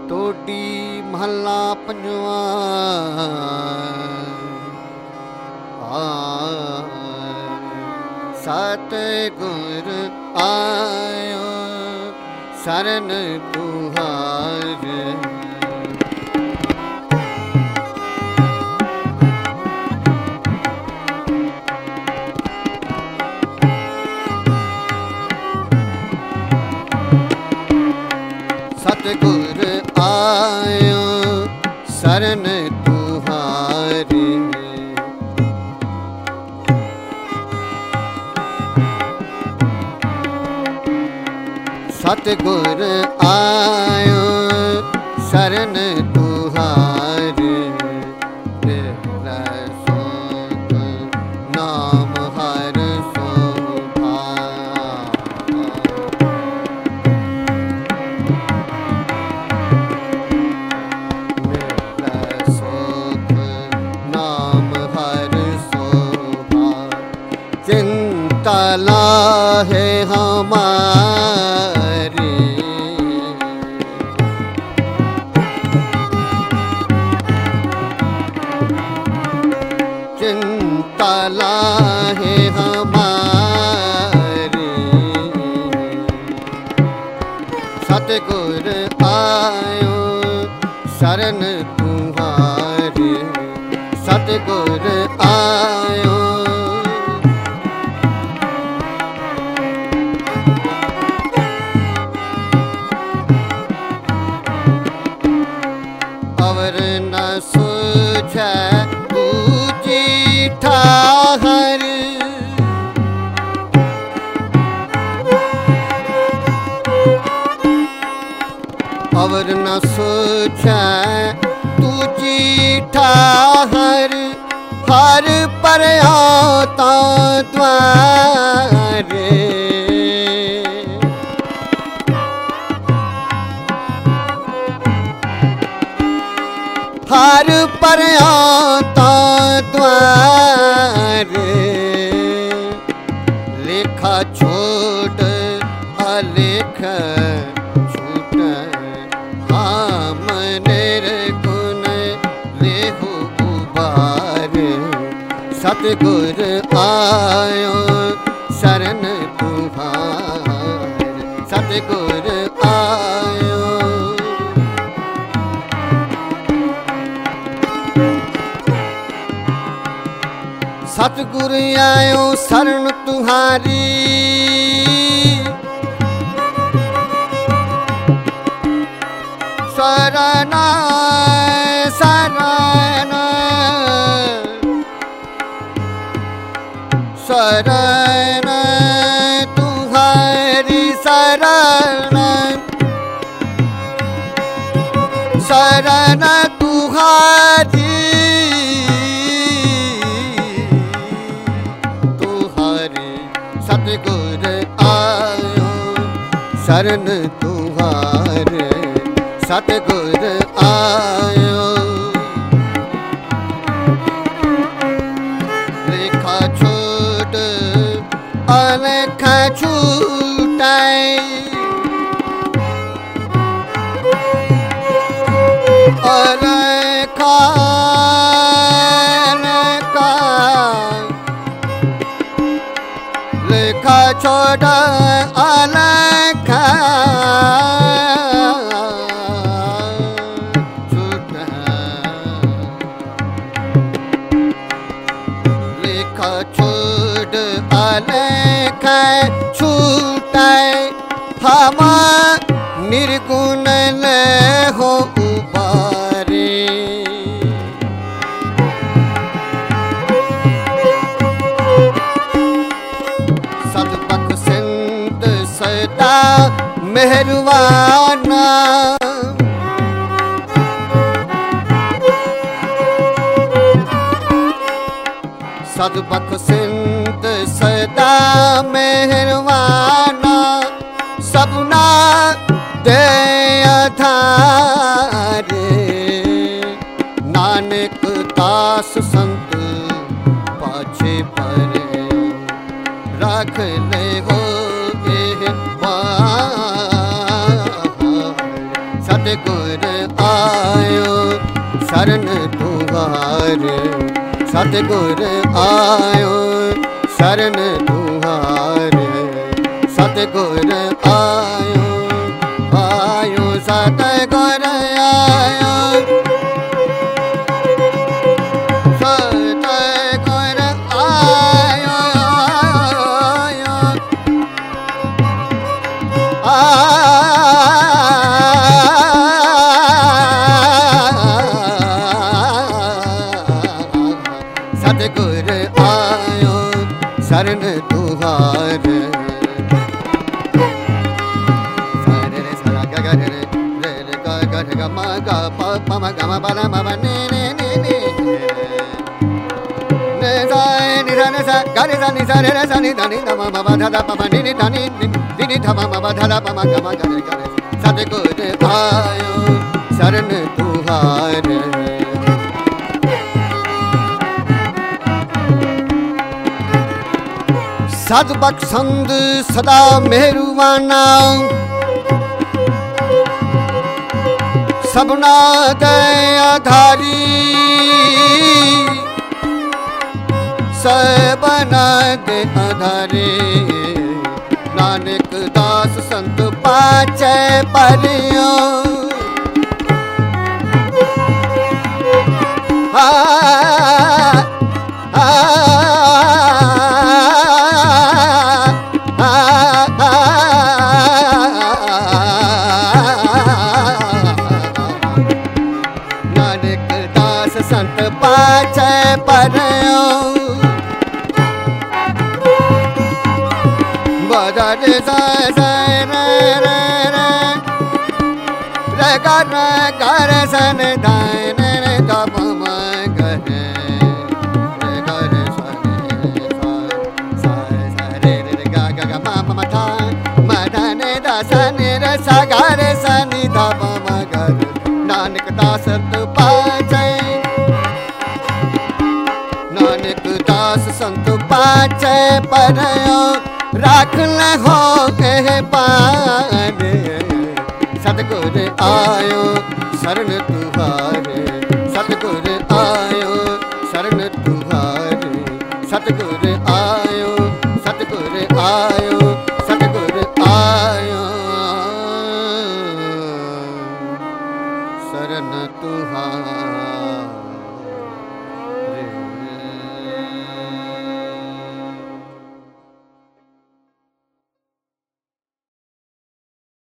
टोडी महला पंजवा सतगुर आयो शरण तुहार। सतगुर आयो शरण तुहारे। सतगुर आयो शरण तुहारे। तेरा सुख नाम हर शोभा। मेरा सुख नाम हर शोभा। चिंता लाहे हमारी। चिंता लाहे हमारी। सतगुर आयो शरण तुम्हारे। सतगुर आयो अवर न सूझै पूजी ठाहर। अवर न सूझै तुझी ठाहर। हर पर आता द्वारे। हर पर आता द्वारे। लेखा छोड़ अलेख छूट। हम निर्गुण लेहु उबार। सतगुर आयो शरण तुहार। सतगुर आयो सतगुर आयो शरण तुम्हारी। शरण शरण शरण तुम्हारी। शरण शरण तुम्हारी। सतगुर आयो शरण तुम्हारे। सतगुर आयो लेखा छोड़ अलेखा छूटाए। अलेखा लेखा छोड़ अलेखा छूटा। लेखा छोड़ अलेखा छूटा। हम निर्गुण ले हो उबारे। सतबख सिंध सदा मेहरबाना। सतबख सिंध सदा मेहरबाना। सबना दे आधारे। नानक दास संत पाछे परे। रख ले हो सतगुर सतगुर आयो शरण तुहारे, सतगुर आयो शरण तुहारे, सतगुर आयो आयो सतगुर आयो, सतगुर आयो सतगुर आयो शरण तुहारे। सारे रे सारा ग ग रे रे रे ग ग रे ग म ग प प म ग म प न म प ने ने ने ने ने सा नि सा ने सा ग रे सा नि सा रे रे सा नि ध नि ध म म प ध ध प म नि नि ध नि नि नि ध म म प ध ध प म ग म ग रे ग रे। सतगुर आयो शरण तुहारे, सद बख्शंद सदा मेहरुबाना, सबना दया धारी, सबना दे आधारे, नानक दास संत पाचै परियो। नानक दास संत पाचै परियो, बजा रे सा सा रे रे रे रे ग रे ग रे सन धाय ने रे ग प म ग रे रे ग रे सा रे सा सा सा रे रे रे ग ग ग म म म थ म ध ने द स नि रे सा ग रे सा नि ध प म ग रे। नानक दास संत पाचै, नानक दास संत पाचै परियो, राख ले हो के पारे। सतगुर आयो शरण तुहारे, सतगुर आयो शरण तुहारे, सतगुर आयो सतगुर आयो सतगुर आयो शरण तुहारे।